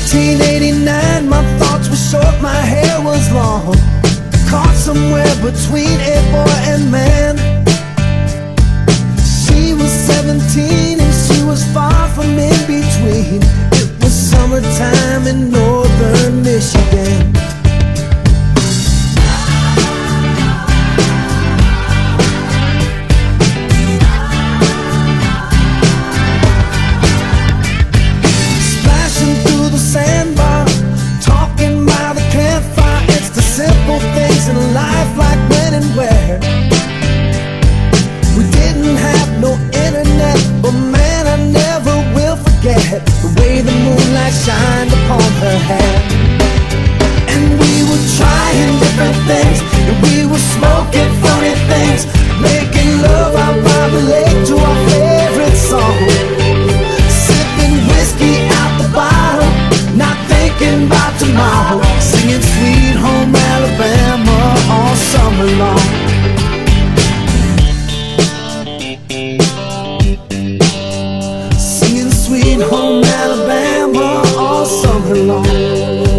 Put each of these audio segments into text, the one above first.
1989, my thoughts were short, my hair was long, caught somewhere between a boy and man. She was 17 and she was far from in between. It was summertime in northern Michigan. In life, like when and where. We didn't have no internet, but man, I never will forget the way the moonlight shined upon her hair. And we were trying different things, and we were smoking funny things, making love out by the lake to our favorite song, sipping whiskey out the bottle, not thinking about tomorrow, singing Sweet Home Alabama all summer long. Singing Sweet Home Alabama all summer long.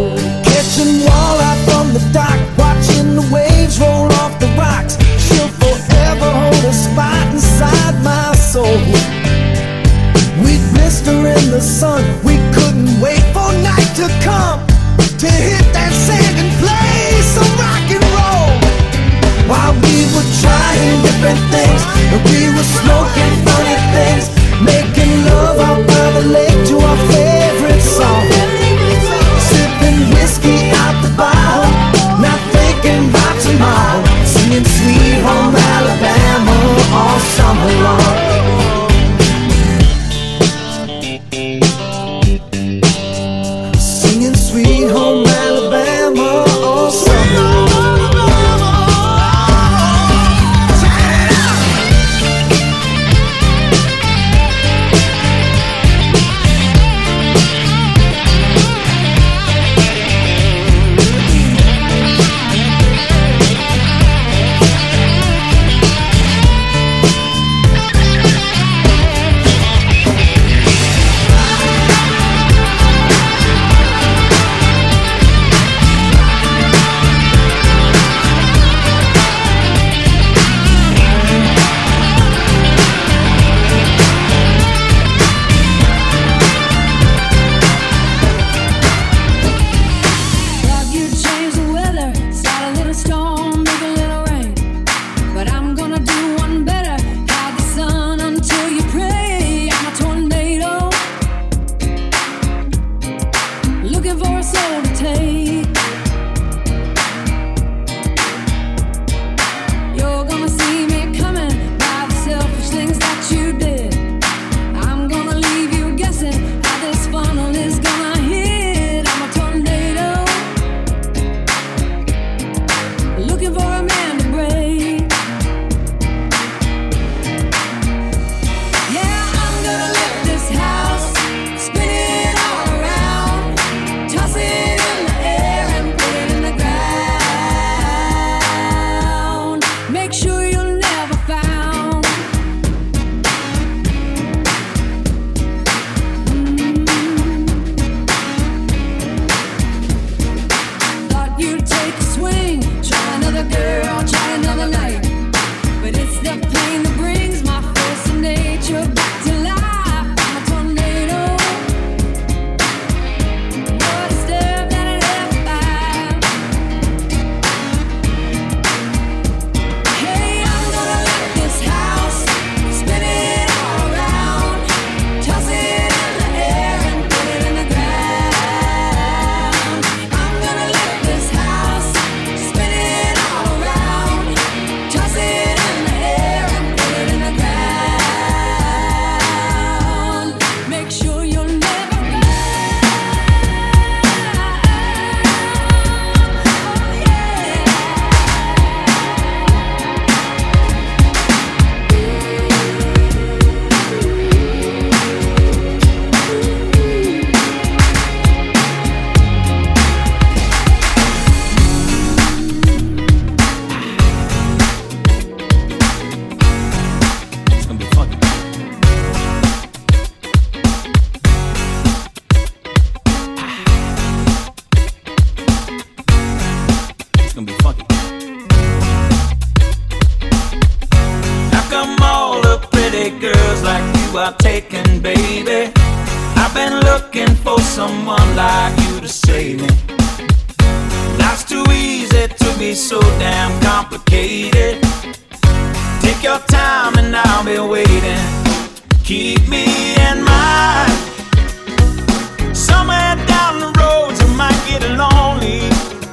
say girls like you are taken, baby. I've been looking for someone like you to save me. Life's too easy to be so damn complicated. Take your time and I'll be waiting. Keep me in mind. Somewhere down the road you might get lonely.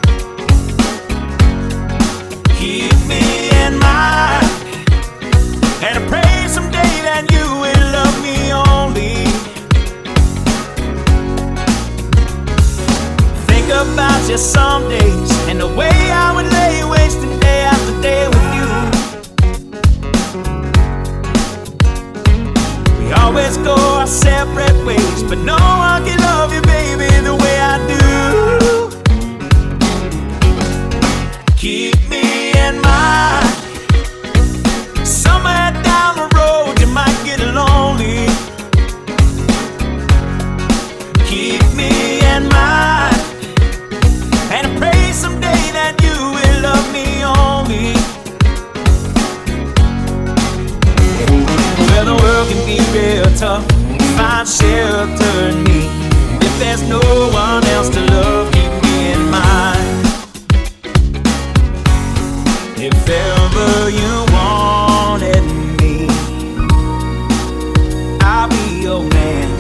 Keep me in mind. And I pray someday that you will love me only. Think about you some days and the way I would lay wasting day after day with you. We always go our separate ways, but no one can love you, baby, the way I do. Keep me in mind. Somewhere down the road you might get lonely. Keep me in mind. And I pray someday that you will love me only. Well, the world can be real tough. Find shelter in me. If there's no one else to love, keep me in mind. If ever you wanted me, I'll be your man.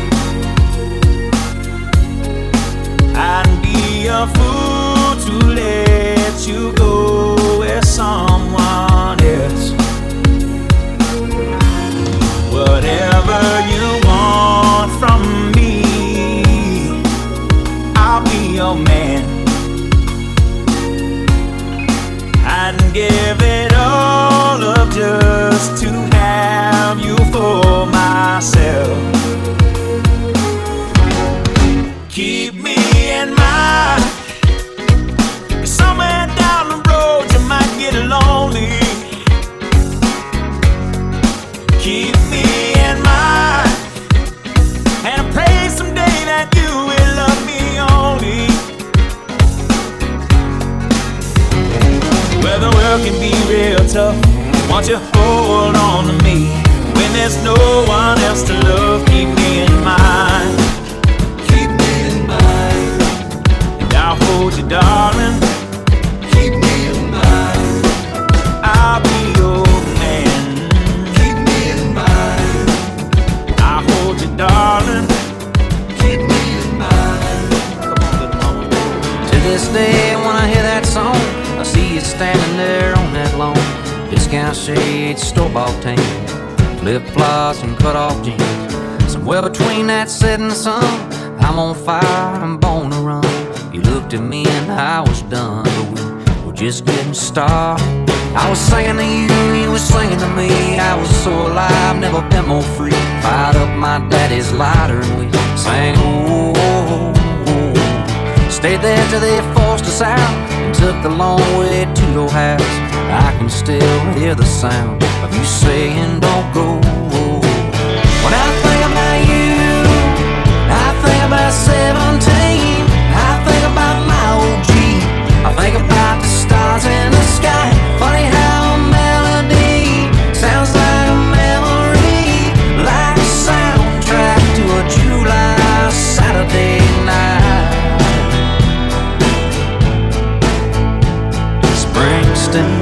I'd be a fool to let you go with someone else. Whatever you want from me, I'll be your man. I'd give it all up just to have you for myself. Keep me in mind. Somewhere down the road you might get lonely. Keep me in mind. And I pray someday that you will love me only. Well, the world can be real tough. Won't you hold on to me? When there's no one else to love, keep me in mind. Keep me in mind. And I'll hold you, darling. Keep me in mind. I'll be your man. Keep me in mind. I'll hold you, darling. Keep me in mind. Come on, little mama. To this day, when I hear that song, I see you standing there on that lawn. Discount shades, store-bought tan, flip-flops and cut-off jeans. Somewhere between that setting sun, I'm on fire, I'm born to run. You looked at me and I was done, but we were just getting started. I was singing to you, you were singing to me. I was so alive, never been more free. Fired up my daddy's lighter and we sang, oh, oh, oh, oh. Stayed there till they forced us out and took the long way to your house. I can still hear the sound of you saying don't go. When I think about you, I think about 17. I think about my old Jeep. I think about the stars in the sky. Funny how a melody sounds like a memory, like a soundtrack to a July Saturday night. Springsteen.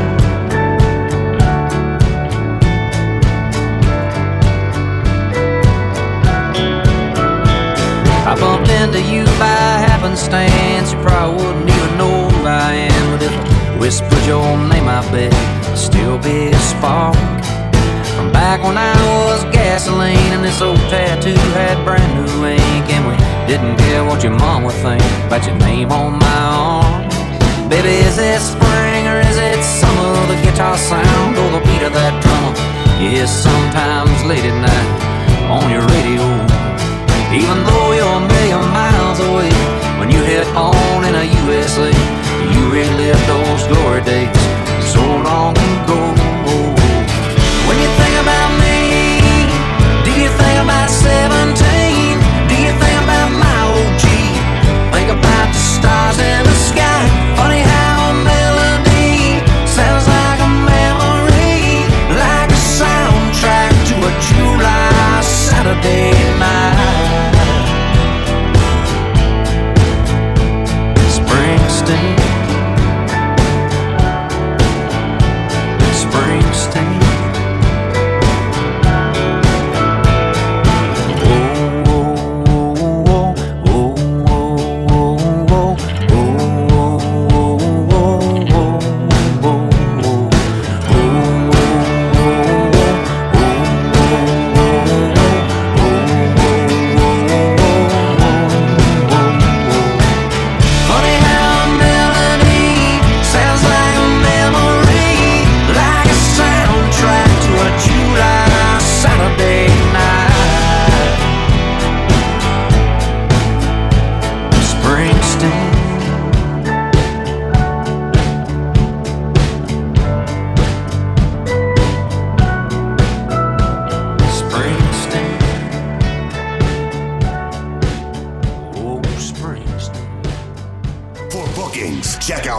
I bumped into you by happenstance. You probably wouldn't even know who I am, but if I whispered your name, I bet it'd still be a spark. From back when I was gasoline and this old tattoo had brand new ink, and we didn't care what your mom would think about your name on my arm. Baby, is it spring or is it summer? The guitar sound or the beat of that drummer? Yes, sometimes late at night on your radio. Even though you're a million miles away, when you hit on in a USA, you relive those glory days so long ago. When you think about me, do you think about 17? Do you think about my old Jeep? Think about the stars in the sky. Funny how a melody sounds like a memory, like a soundtrack to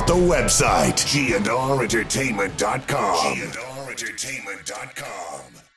out the website, GNRentertainment.com. GNRentertainment.com.